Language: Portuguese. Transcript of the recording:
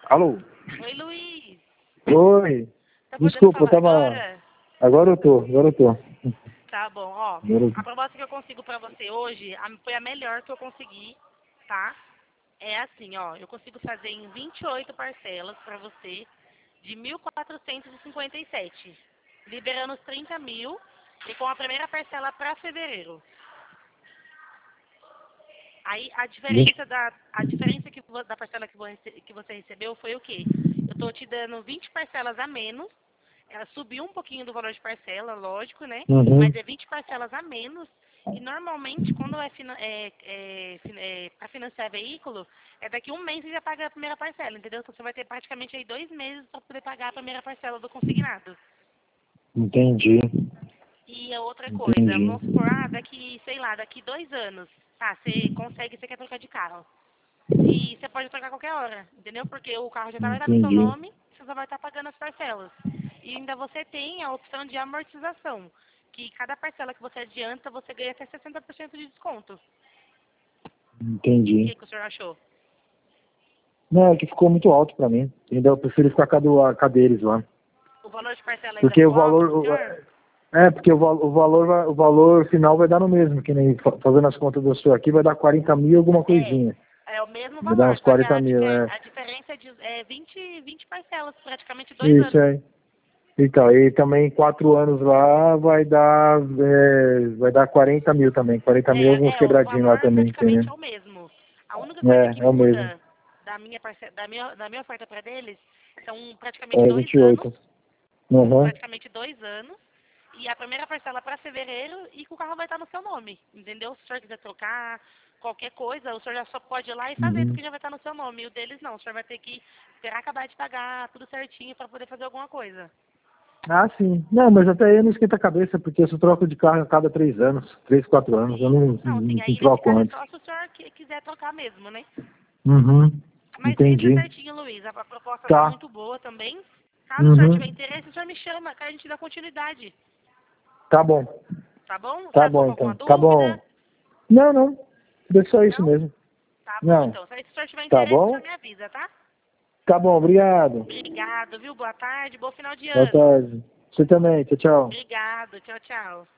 Alô? Oi, Luiz. Oi. Tá podendo Desculpa, eu falar tava. agora? Agora eu tô. Tá bom, ó. Agora eu tô. A proposta que eu consigo pra você hoje foi a melhor que eu consegui, tá? É assim, ó. Eu consigo fazer em 28 parcelas pra você de 1.457, liberando os 30 mil e com a primeira parcela pra fevereiro. Aí a diferença da parcela que você recebeu foi o quê? Eu tô te dando 20 parcelas a menos. Ela subiu um pouquinho do valor de parcela, lógico, né? Mas Uhum. é 20 parcelas a menos. E normalmente, quando para financiar veículo, é daqui um mês você já paga a primeira parcela, entendeu? Então você vai ter praticamente aí 2 meses para poder pagar a primeira parcela do consignado. Entendi. E a outra coisa, Entendi. vamos supor, daqui, sei lá, daqui 2 anos, tá, você quer trocar de carro. E você pode trocar a qualquer hora, entendeu? Porque o carro já vai estar no seu Entendi. nome, você só vai estar pagando as parcelas. E ainda você tem a opção de amortização, que cada parcela que você adianta, você ganha até 60% de desconto. O Entendi. que o senhor achou? Não, é que ficou muito alto pra mim. Ainda eu prefiro ficar com a deles lá. O valor de parcela ainda Porque o ficou alto valor. pro senhor? Porque o valor final vai dar no mesmo, que nem fazendo as contas do senhor aqui, vai dar 40 mil alguma É, coisinha. é o mesmo Vai dar valor, uns só que 40 mil, é. a diferença é 20 parcelas, praticamente 2 anos. Isso aí. Então, e também 4 anos lá vai dar 40 mil também. 40 mil alguns O quebradinhos lá valor também, tem, praticamente né? é o mesmo. A única coisa que É o mesmo. muda da minha oferta para deles são praticamente É 2 anos, 28. Uhum. praticamente 2 anos, e a primeira parcela para fevereiro e que o carro vai estar no seu nome, entendeu? Se o senhor quiser trocar qualquer coisa, o senhor já só pode ir lá e fazer, Uhum. porque já vai estar no seu nome. E o deles não, o senhor vai ter que esperar acabar de pagar tudo certinho para poder fazer alguma coisa. Ah, sim. Não, mas até aí não esquenta a cabeça, porque eu só troco de carro a cada 3 anos, 3, 4 anos. Eu Sim. Não, sim, não aí nesse troco caso é antes. só se o senhor quiser trocar mesmo, né? Uhum. Mas pensa Entendi. certinho, Luiz. A proposta tá Tá. muito boa também. Caso o senhor Uhum. tiver interesse, o senhor me chama, que a gente dá continuidade. Tá bom. Tá bom? Você Tá tá bom, com alguma então. Tá dúvida? bom. Não, não. É só isso Não? mesmo. Tá bom, Não. então. Se o senhor tiver Tá interesse, o senhor bom? me avisa, tá? Tá bom, obrigado. Obrigado, viu? Boa tarde, bom final de Boa ano. tarde. Você também. Tchau, tchau. Obrigado, tchau, tchau.